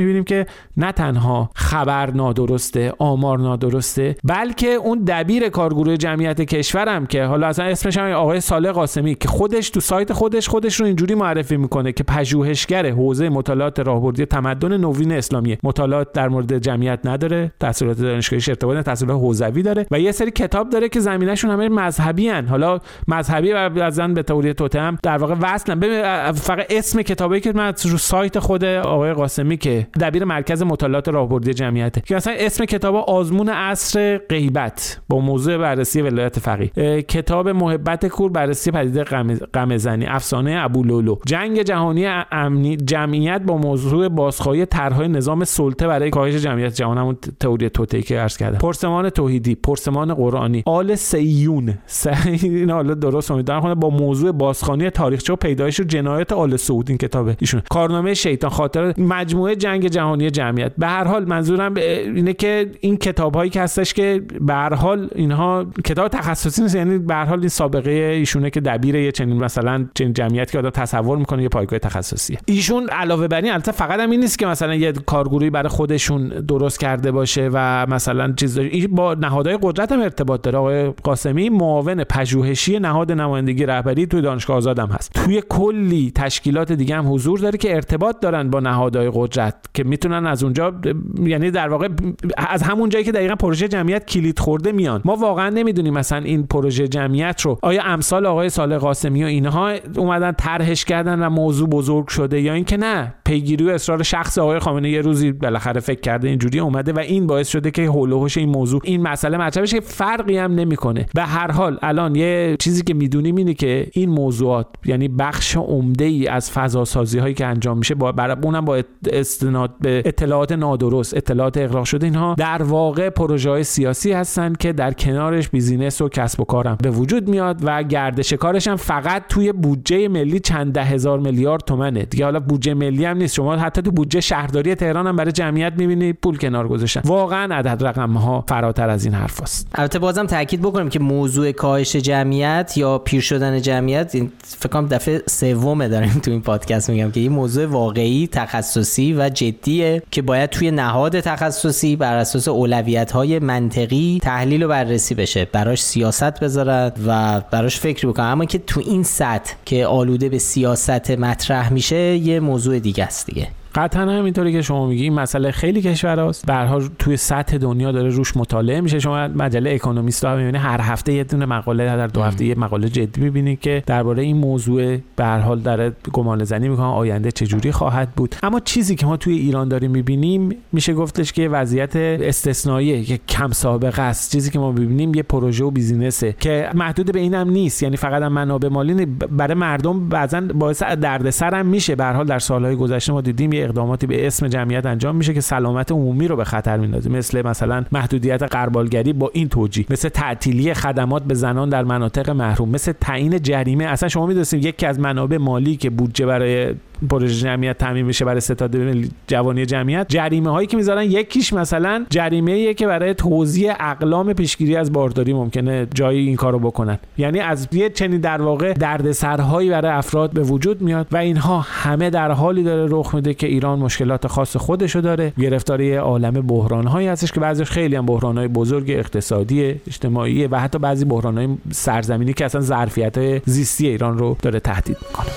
میبینیم که نه تنها خبر نادرسته، آمار نادرسته، بلکه اون دبیر کارگروه جمعیت کشورم که حالا اصلا اسمش هم آقای صالح قاسمی که خودش تو سایت خودش رو اینجوری معرفی میکنه که پژوهشگر حوزه مطالعات راهبردی تمدن نوین اسلامی، مطالعات در مورد جمعیت نداره، تحصیلات دانشگاهی ارتباط تحصیلات حوزوی داره و یه سری کتاب داره که زمینه‌شون همه مذهبی ان. حالا مذهبی و بعضن به تئوری توتم در واقع وصلن. ببین فقط اسم کتابی که من رو سایت خود آقای قاسمی که دبیر مرکز مطالعات راهبردی جمعیت که مثلا اسم کتاب آزمون عصر غیبت با موضوع بررسی ولایت فقیه، کتاب محبت کور بررسی پدیده غم زنی، افسانه ابولولو، جنگ جهانی امنی جمعیت با موضوع بازخواهی طرح‌های نظام سلطه برای کاهش جمعیت جهان، همون تئوری توطئه‌ای که عرض کردم، پرسمان توحیدی، پرسمان قرآنی، آل سیون این حالا درست امیدوارم کنه با موضوع بازخوانی تاریخچه و پیدایش جنایات آل سعود، این کتابه ایشون، کارنامه شیطان، خاطر، مجموعه جنگ جهانی جمعیت. به هر حال منظورم اینه که این کتاب‌هایی که هستش که به هر حال اینها کتاب تخصصی نیست، یعنی به هر حال این سابقه ایشونه که دبیر یه چنین مثلا چنین جمعیتی که آدم تصور میکنه یه پایگاه تخصصیه. ایشون علاوه بر این البته فقط هم این نیست که مثلا یه کارگروهی برای خودشون درست کرده باشه و مثلا چیز با نهادهای قدرت هم ارتباط داره. آقای قاسمی معاون پژوهشی نهاد نمایندگی رهبری توی دانشگاه آزاد هم هست، توی کلی تشکیلات دیگه هم حضور داره که ارتباط دارن با نهادهای قدرت که میتونن از اونجا، یعنی در واقع از همون جایی که دقیقاً پروژه جمعیت کلید خورده میان. ما واقعا نمیدونیم مثلا این پروژه جمعیت رو آیا امثال آقای صالح قاسمی و اینها اومدن طرحش کردن و موضوع بزرگ شده یا اینکه نه پیگیری و اصرار شخص آقای خامنه‌ای یه روزی بالاخره فکر کرده اینجوری اومده و این باعث شده که هول و هوش این موضوع این مسئله مطرح بشه. فرقی هم نمیکنه. به هر حال الان یه چیزی که میدونیم اینه که این موضوعات یعنی بخش عمده‌ای از فضاسازی هایی که انجام میشه اونم با استناد به اطلاعات نادرست، اطلاعات اغراق شده، اینها در واقع پروژه‌های سیاسی هستن که در کنارش بیزینس و کسب و کارم به وجود میاد و گردش کارش هم فقط توی بودجه ملی چند ده هزار میلیارد تومانه دیگه. حالا بودجه ملی هم نیست، شما حتی تو بودجه شهرداری تهران هم برای جمعیت می‌بینید پول کنار گذاشتن. واقعا عدد رقم‌ها فراتر از این حرفاست. البته بازم تاکید بکنیم که موضوع کاهش جمعیت یا پیر شدن جمعیت این فکر کنم دفعه سومه داریم تو این پادکست میگم که این موضوع واقعی تخصصی و جدیه که باید توی نهاد تخصصی بر اساس اولویت‌های منطقی تحلیل و بررسی بشه، براش سیاست بذارن و براش فکر بکنن. اما که تو این سطح که آلوده به سیاست مطرح میشه یه موضوع دیگه است دیگه. قطعا همینطوری که شما میگی این مسئله خیلی کشوراست، به هر حال توی سطح دنیا داره روش مطالعه میشه. شما مجله اکونومیست رو میبینید هر هفته یه دونه مقاله، در 2 هفته یه مقاله جدی میبینید که درباره این موضوع به هر حال داره گمانه‌زنی میکنه آینده چجوری خواهد بود. اما چیزی که ما توی ایران داریم میبینیم میشه گفتش که وضعیت استثنائیه که کم سابقه است. چیزی که ما میبینیم یه پروژه و بیزینسه که محدود به اینم نیست، یعنی فقط هم منابع مالی برای مردم بعضا باعث دردسر هم میشه. به هر حال در سالهای گذشته ما دیدیم اقداماتی به اسم جمعیت انجام میشه که سلامت عمومی رو به خطر میندازه، مثلا محدودیت غربالگری با این توجیه، مثل تعطیلی خدمات به زنان در مناطق محروم، مثل تعیین جریمه. اصلا شما میدونید یکی از منابع مالی که بودجه برای پروژه جمعیت تامین بشه برای ستاد جوانی جمعیت، جریمه هایی که میذارن یکیش مثلا جریمه‌ایه که برای توزیع اقلام پیشگیری از بارداری ممکنه جایی این کارو بکنن. یعنی از یه چنین در واقع دردسرهایی برای افراد به وجود میاد و اینها همه در حالی داره رخ میده که ایران مشکلات خاص خودشو داره، گرفتاری عالم بحران‌هایی هستش که بعضیش خیلی هم بحران‌های بزرگ اقتصادی، اجتماعی و حتی بعضی بحران‌های سرزمینی که اصلا ظرفیت‌های زیستی ایران رو داره تهدید می‌کنه.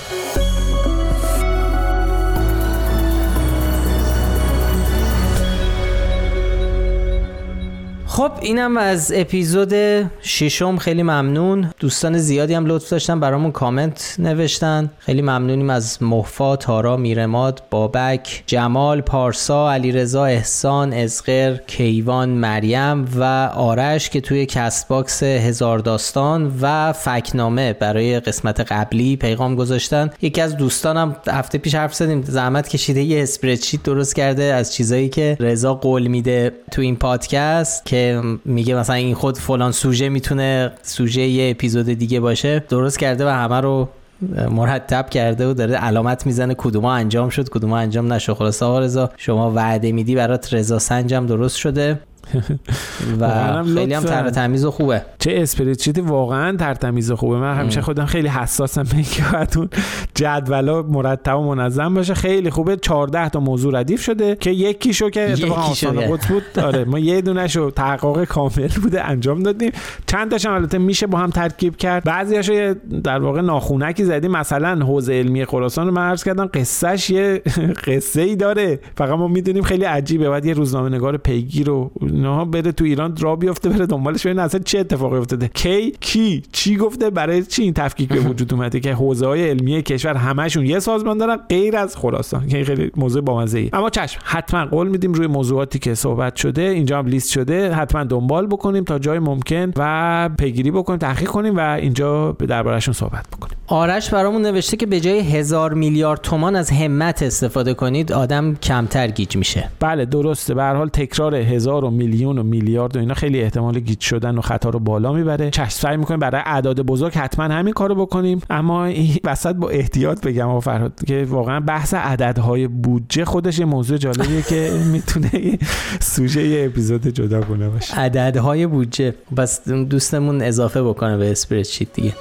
خب اینم از اپیزود 6. خیلی ممنون. دوستان زیادی هم لطف داشتن برامون کامنت نوشتن. خیلی ممنونیم از مهفا، تارا، میرماد، بابک، جمال، پارسا، علیرضا، احسان، ازغر، کیوان، مریم و آرش که توی کست باکس هزار داستان و فکنامه برای قسمت قبلی پیغام گذاشتن. یکی از دوستانم هفته پیش حرف زدیم زحمت کشیده یه اسپردشیت درست کرده از چیزایی که رضا قول میده تو این پادکست که میگه مثلا این خود فلان سوژه میتونه سوژه یه اپیزود دیگه باشه، درست کرده و همه رو مرتب کرده و داره علامت میزنه کدوما انجام شد کدوما انجام نشد. خلاص آقا رضا شما وعده میدی برات رضا سنجم درست شده. و خیلی هم تر تمیز و خوبه. چه اسپریدشیتی واقعا تر تمیز و خوبه. من همیشه خودم خیلی حساسم به اینکه باید اون جدولا مرتب و منظم باشه. خیلی خوبه. 14 تا موضوع ردیف شده که یکیشو که اتفاقا آسان قدس بود. آره ما یه دونهشو تحقق کامل بوده انجام دادیم. چند تاشم البته میشه با هم ترکیب کرد. بعضیاشو در واقع ناخونکی زدیم. مثلا حوزه علمی خراسان رو من عرض کردم قصهش یه قصه‌ای داره، فقط ما میدونیم خیلی عجیبه. بعد یه روزنامه‌نگار پیگیر و اینا بره تو ایران را بیفته بره دنبالش ببینه اصلا چه اتفاقی افتاده، کی چی گفته، برای چی این تفکیک به وجود اومده که حوزه‌های علمی کشور همشون یه سازمان دارن غیر از خراسان، که خیلی موضوع بامزه‌ای. اما چشم حتما قول میدیم روی موضوعاتی که صحبت شده اینجا هم لیست شده حتما دنبال بکنیم تا جای ممکن و پیگیری بکنیم، تحقیق کنیم و اینجا درباره‌شون صحبت بکنیم. آرش برامون نوشته که به جای 1000 میلیارد تومان از همت استفاده کنید آدم کمتر گیج میشه. بله درسته. به هر حال تکرار 1000 و میلیون و میلیارد و اینا خیلی احتمال گیج شدن و خطا رو بالا میبره. چشم سعی میکنیم برای اعداد بزرگ حتما همین کارو بکنیم، اما این وسط با احتیاط بگم آقا فرهاد که واقعا بحث عددهای بودجه خودش یه موضوع جالبیه که میتونه سوژه یه اپیزود جداگونه باشه. عددهای بودجه بس دوستمون اضافه بکنه به اسپریدشیت دیگه.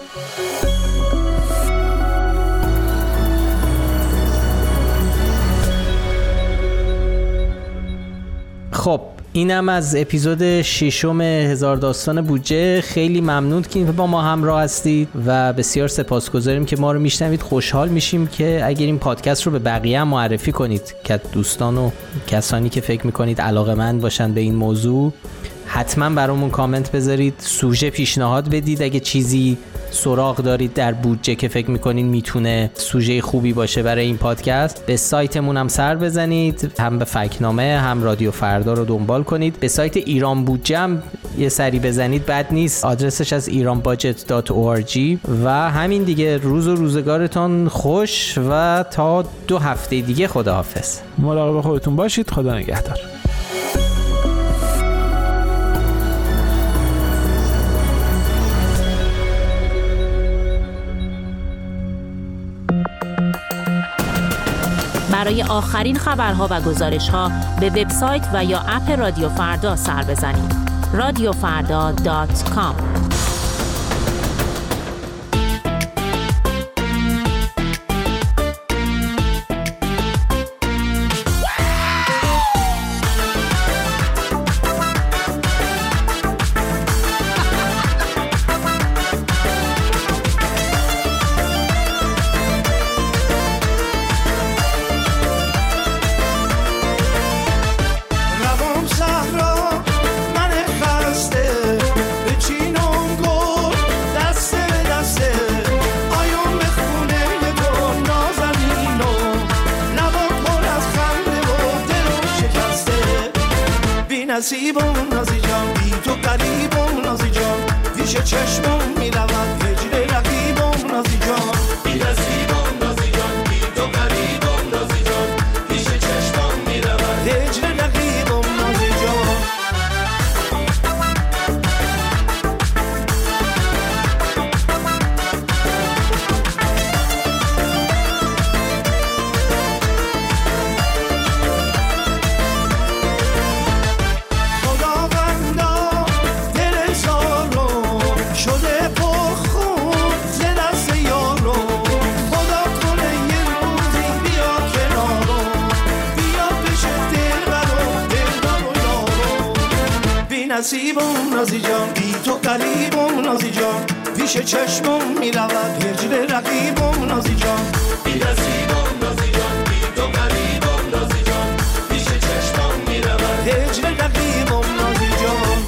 خب اینم از اپیزود 6 هزار داستان بودجه. خیلی ممنون که با ما همراه هستید و بسیار سپاسگزاریم که ما رو میشنوید. خوشحال میشیم که اگر این پادکست رو به بقیه هم معرفی کنید که دوستان و کسانی که فکر میکنید علاقه‌مند باشن به این موضوع حتما برامون کامنت بذارید، سوژه پیشنهاد بدید. اگه چیزی سراغ دارید در بودجه که فکر میکنین میتونه سوژه خوبی باشه برای این پادکست، به سایتمون هم سر بزنید، هم به فکنامه هم رادیو فردا رو دنبال کنید. به سایت ایران بودجه هم یه سری بزنید، بد نیست. آدرسش از iranbudget.org و همین دیگه. روز و روزگارتان خوش و تا 2 هفته دیگه خداحافظ. مراقب خودتون باشید. خدا نگهدار. برای آخرین خبرها و گزارش‌ها به وبسایت و یا اپ رادیو فردا سر بزنید. radiofarda.com نصیبم نازی جان، بی تو قریبم نازی جان، پیش چشمم میرود هجر رقیبم نازی جان. بی نصیبم نازی جان، بی تو قریبم نازی جان، پیش چشمم میرود هجر رقیبم نازی جان. نصیبم نازی جان، بی تو قریبم نازی جان، پیش چشمم میرود هجر رقیبم نازی جان. بی نصیبم نازی جان، بی تو قریبم نازی جان، پیش چشمم میرود هجر رقیبم نازی جان.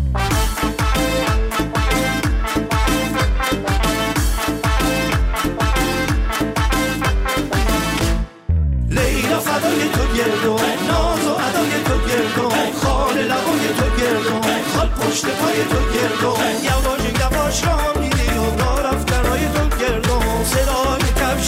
لیلا فدای تو گردم، ناز و ادای تو گردم، خال لبای تو گردم، خال پشت پای تو گردم، یواش یواش را میری و راه رفتنای تو گردم، صدای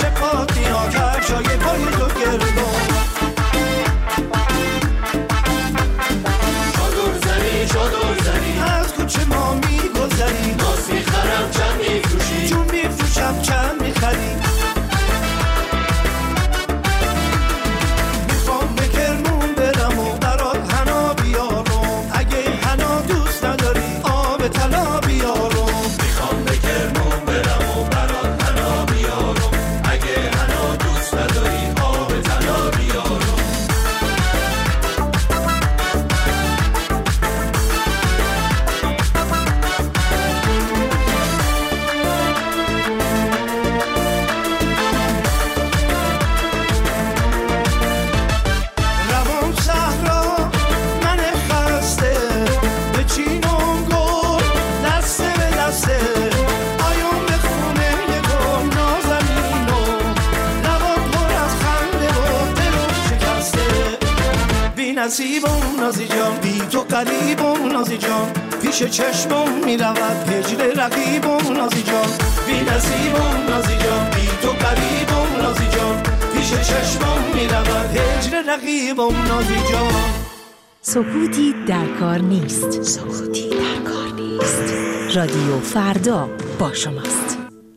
نصیبم نازی جان، بی تو قریبم نازی جان، پیش چشمم میرود هجر رقیبم نازی جان، بی نصیبم نازی جان، بی تو قریبم نازی جان، پیش چشمم میرود هجر رقیبم نازی جان. سکوتی در کار نیست. سکوتی در کار نیست. رادیو فردا با شماست.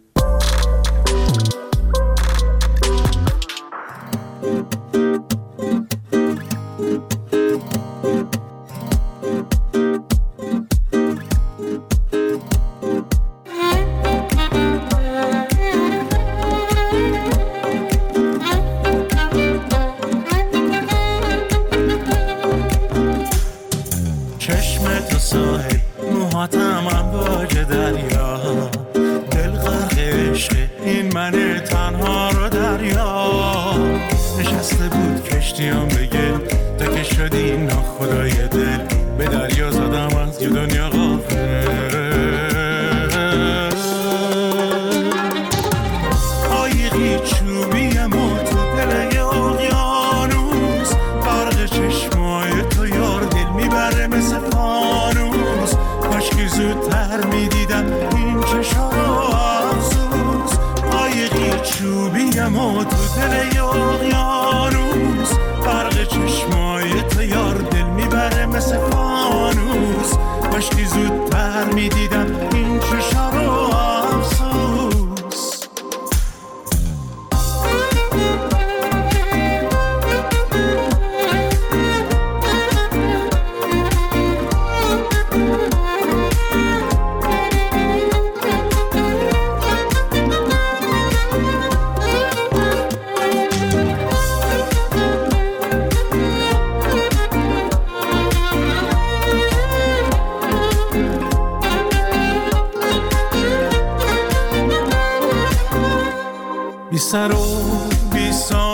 بی سر و بی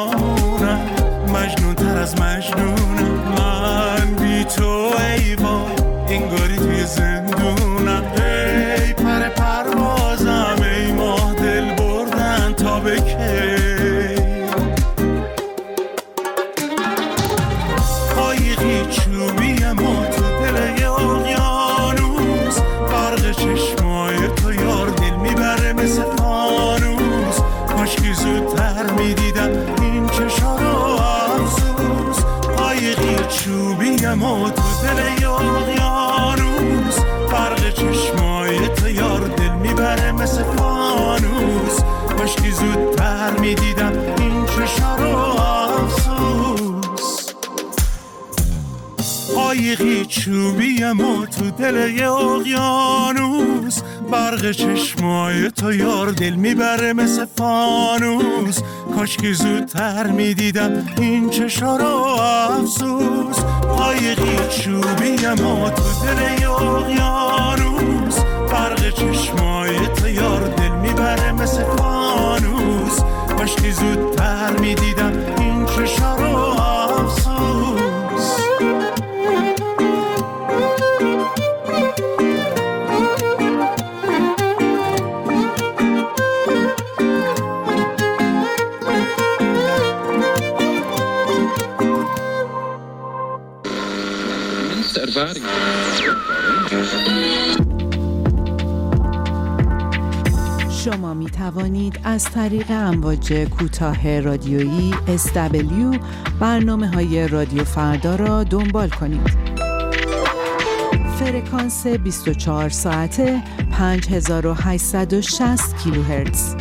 سانم مجنون تر از مجنونم، من بی تو ای وای انگاری توی زندونم، ای پر پروازم ای ماه دل بردن تا به کی، قایقی چوبیم و تو دل اقیانوس، برق چشمای تو یار دل میبره مثل فانوس، کاشکی زودتر میدیدم این چشا رو افسوس، قایقی چوبیم و تو دل اقیانوس، برق چشمای تو یار دل میبره مثل فانوس، کاشکی زودتر میدیدم این چشا رو افسوس، قایقی چوبیم و تو دل اقیانوس، برق چشمای تو یار دل میبره مثل فانوس، کاشکی زودتر میدیدم این چشا رو افسوس، قایقی چوبیم و تو دل اقیانوس، برق چشمای تو یار دل میبره مثل فانوس، کاشکی زودتر میدیدم این چشا رو افسوس. شما می توانید از طریق امواج کوتاه رادیویی SW برنامه‌های رادیو فردا را دنبال کنید. فرکانس 24 ساعته 5860 کیلوهرتز.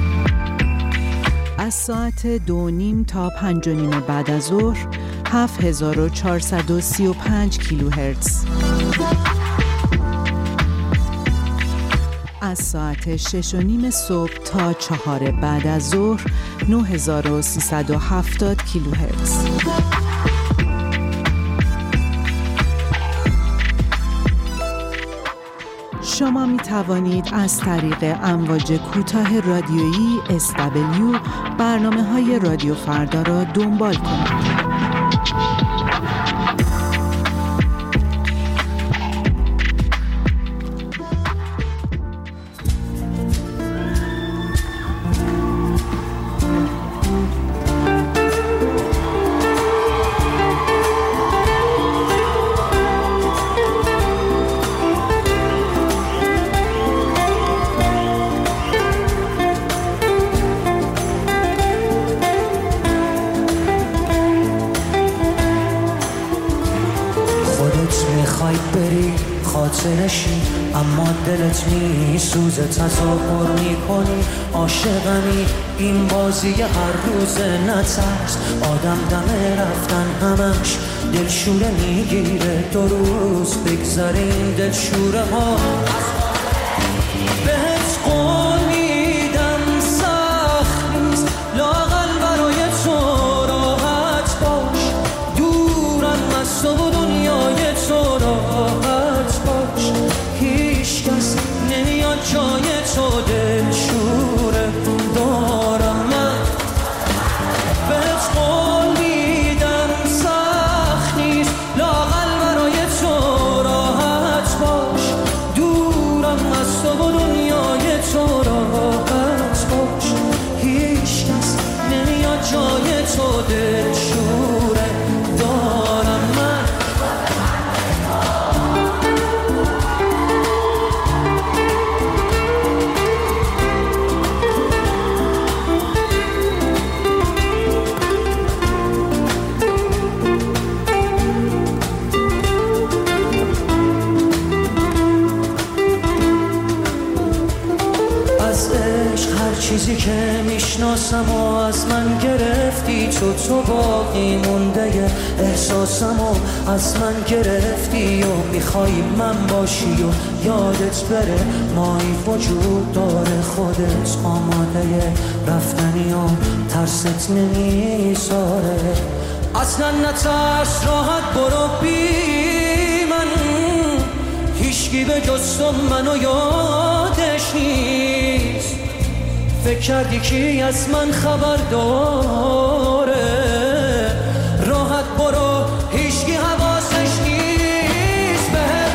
از ساعت 2:30 تا 5:30 بعد از ظهر 7435 کیلوهرتز. از ساعت 6:30 صبح تا 4 بعد از ظهر 9370 کیلوهرتز. شما می توانید از طریق امواج کوتاه رادیویی SW برنامه‌های رادیو فردا را دنبال کنید. خاطرشی اما دلت میسوزه، تظاهر میکنی عاشقمی، این بازی هر روزه نترس، آدم دم رفتن همش دلشوره میگیره، 2 روز بگذره این دلشوره ها. بهت قول میدم سخت نیست، لااقل برای تو راحت باش، دورم از تو و دنیای تو راحت باش، هیچ کس نمیاد جای تو دلشوره دارم من. بهت قول میدم سخت نیست، لااقل برای تو راحت باش، دورم از تو و دنیای تو راحت باش، هیچ کس نمیاد جای تو دلشوره دارم من. چیزی که میشناسم و از من گرفتی، تو باقی مونده احساسم و از من گرفتی و میخوای من باشی و یادت بره مایی وجود داره، خودت آماده رفتنی و ترست نمیذاره، اصلا نترس راحت برو بی من، هیچکی به جز تو منو یادش نیست، فکر کردی کی از من خبر داره، راحت برو هیچکی حواسش نیست،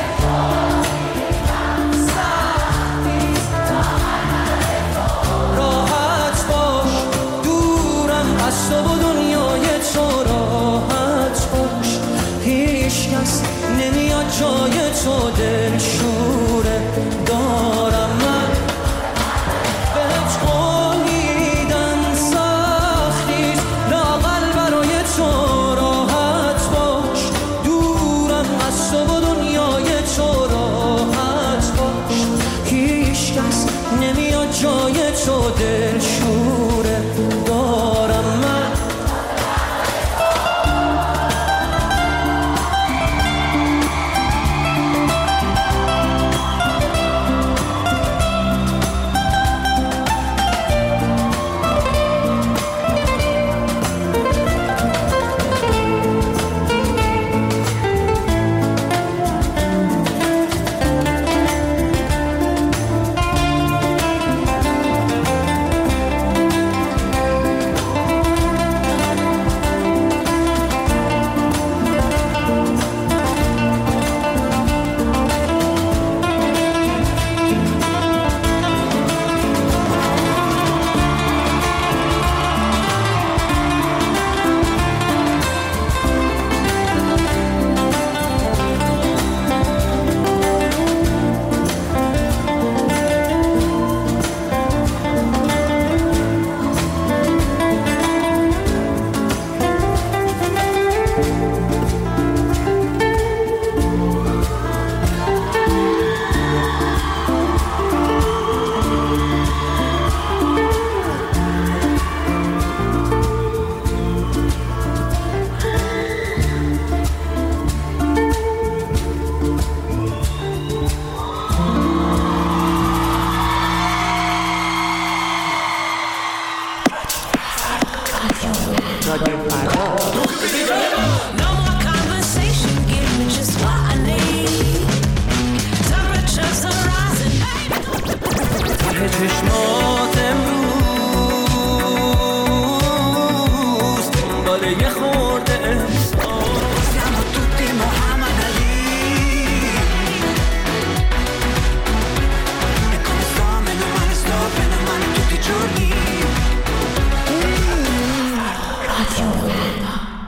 راحت باش، دورم از تو و دنیای تو راحت باش، هیچ کس نمیاد جای تو دلشوره دارم من. نمیاد جای تو دلشوره دارم من. چشمات امروز داره یه خورده siamo tutti Muhammad Ali e come sto meno male tutti i giorni Radio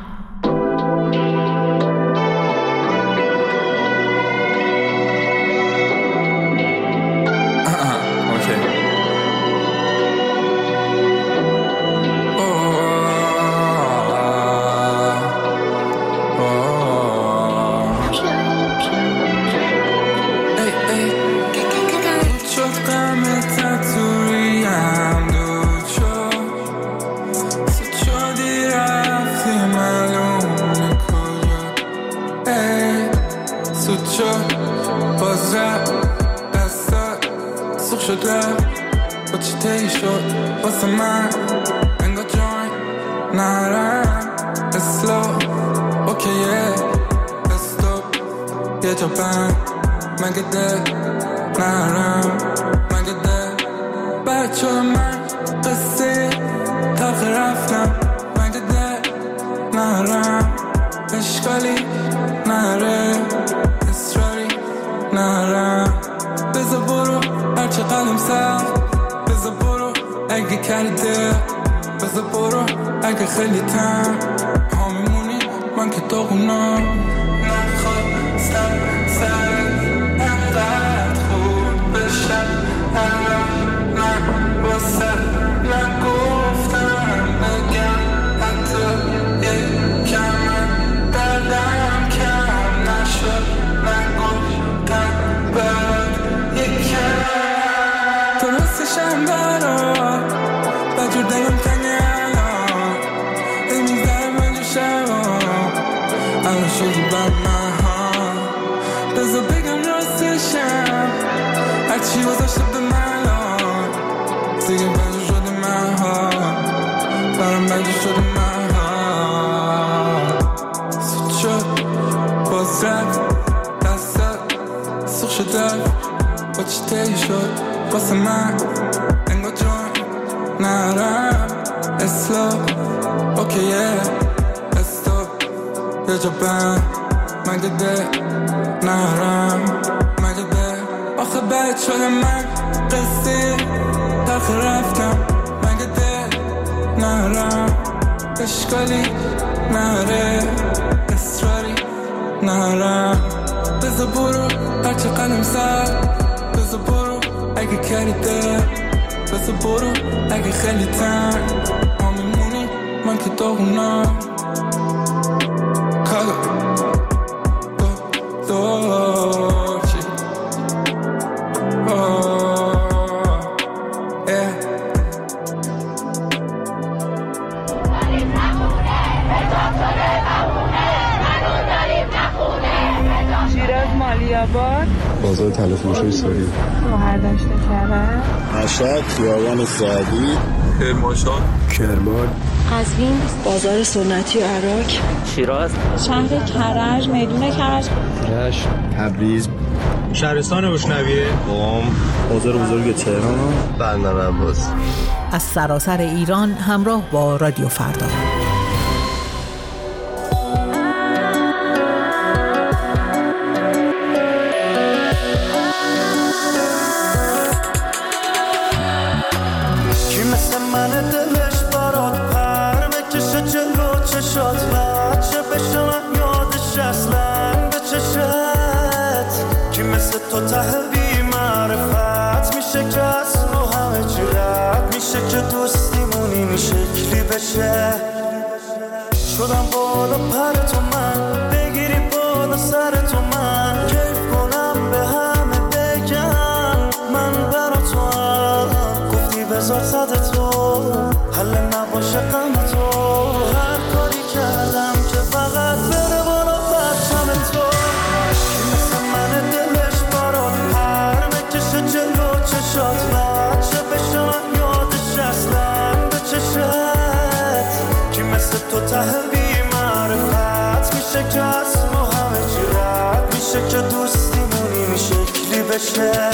شده با چی تی شد واسه من انگار جوین نرم اسلو اوکیه استوب یه جا بند مگه ده نرم مگه ده بچه من قصه تاخ رفتم مگه ده نرم اشکالی نره اصراری نرم بذار برو هرچه قلم سخت بذار برو اگه کریده بذار برو اگه خیلی تن ها میمونی من که داغونم نخواستم سرت انقدر خوب بشم نه واسه نگفتم بگم حتی یکم من دردم کم نشد نگفتم برات یکم درستشم برات بجور دلم تنگه الان میذارم من جو شبام الان شدی بر من ها بذار بگم راستشم هرچی وزاشته به من الان دیگه بجور شده من ها برام بجور شده من ها سود شد باز رفت دستت سخ شده با چی تی شد واسه من انگار جون نرم اسلو اوکیه استوب یه جا بند مگه ده نرم مگه ده آخه بد شده من قصه تاخ رفتم مگه ده نرم اشکالی نره اصراری نرم بذار برو هرچه قلم سر بذار برو اگه کریده بذار برو اگه خیلی تن ها میمونی من که داغونم کالا دورچی شیراز مالیاباد بازار تلفروشی سوری شوهر داشته کرد مشهد خیابان سعدی کرمانشاه کرمان قزوین بازار سنتی عراق شیراز شهر کرج میدون کرج رشت تبریز شهرستان روشنویه قم بازار بزرگ تهران بندر عباس از سراسر ایران همراه با رادیو فردا. شدم بالا پر تو من بگیری بالا سر تو من کیف کنم به همه بگم من برا تو هم گفتی بذار صد تو حل نباشه غم تو هر کاری کردم که فقط بره بالا پرچم تو مثل من دلش برات پر بکشه جلو چشات بچه بشم یادش اصلا به چشت کی مثل تو ته معرفت میشه که از ما همه چی رد میشه که دوستیمونی این شکلی بشه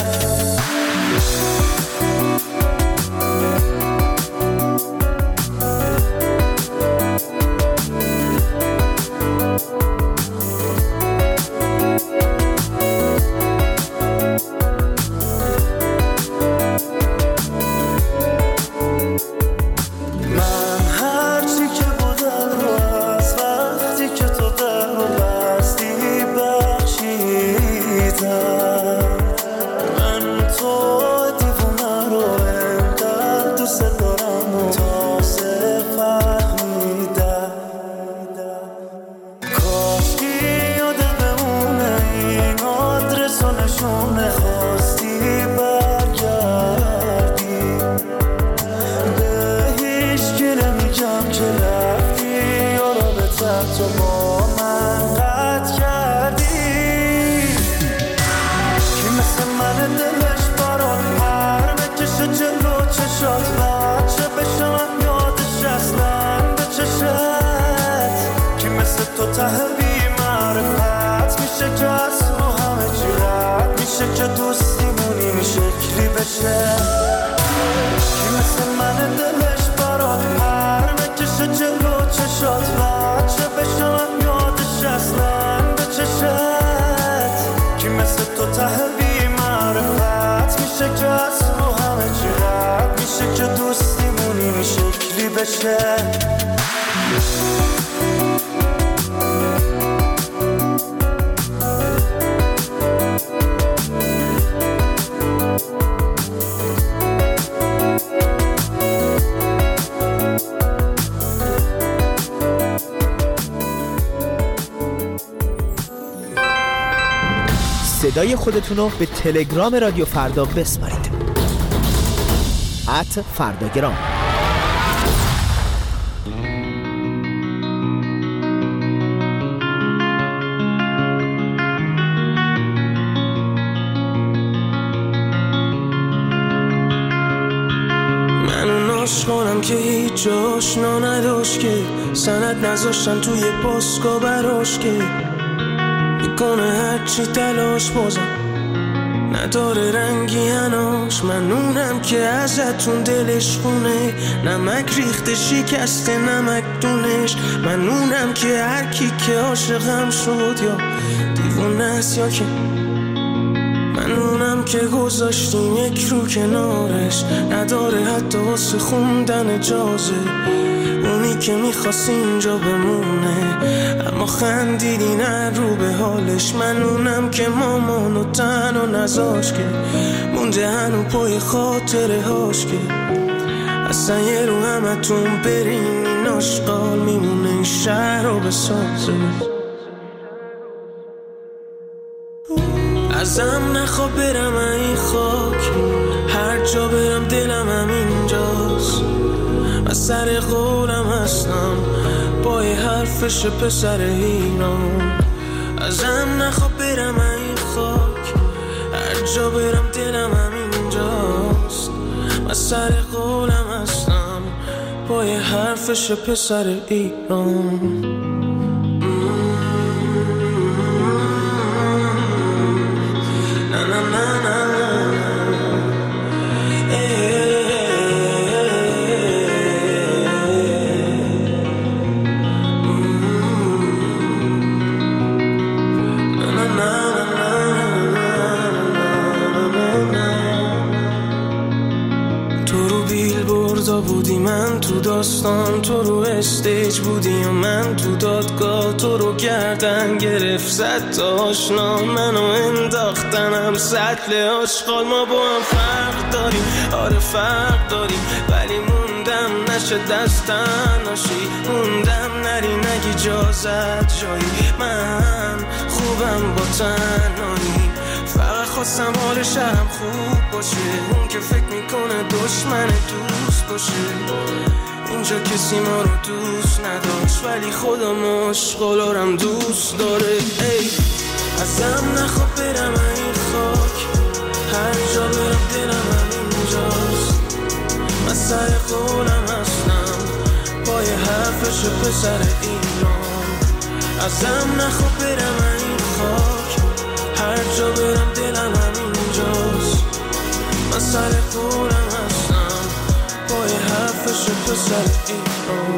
مثل من دلش برات پر بشه. صدای خودتون رو به تلگرام رادیو فردا بسپارید. @فرداگرام. کنم که هیچ آشنا نداشت که سند نذاشتن توی پاسکا براش که میکنه هرچی تلاش بازم نداره رنگی هناش. من اونم که ازتون دلش خونه نمک ریخته شکسته نمک دونش. من اونم که هر کی که عاشقم شد یا دیوونه است یا که من اونم که گذاشتیم یک رو کنارش نداره حتی واسه خوندن اجازه. اونی که میخواست اینجا بمونه اما خندیدی نه رو به حالش. من اونم که مامانو تنها نذاش که مونده هنو پای خاطره هاش که اصلا یه رو همتون برین این آشقال میمونه این شهر رو بسازه. ازم نخوا برم این خاک هر جا برم دلم همینجاست. من سر قولم هستم با یه حرفش پسر ایران. ازم نخوا برم این خاک هر جا برم دلم همینجاست. من سر قولم هستم با یه حرفش پسر ایران. بودی من تو داستان تو رو استیج بودی و من تو دادگاه تو رو گردن گرفت زد تا آشنا منو انداختنم سطل آشغال. ما با هم فرق داریم آره فرق داریم ولی موندم نشه دستن ناشی موندم نری نگی جازت جایی. من خوبم با تنهایی فقط خواستم حال شهرم خوب باشه. اون که فکر میکنه دشمن دوست باشه اینجا کسی ما رو دوست نداشت ولی خدا مشغولارم دوست داره. ای ازم نخوا برم این خاک هر جا برم دلم همینجاست. من سر قولم هستم با یه حرفش پسر ایران. ازم نخوا برم این خاک هر جا برم دلم همینجاست. من سر قولم هستم با یه حرفش پسر ایران.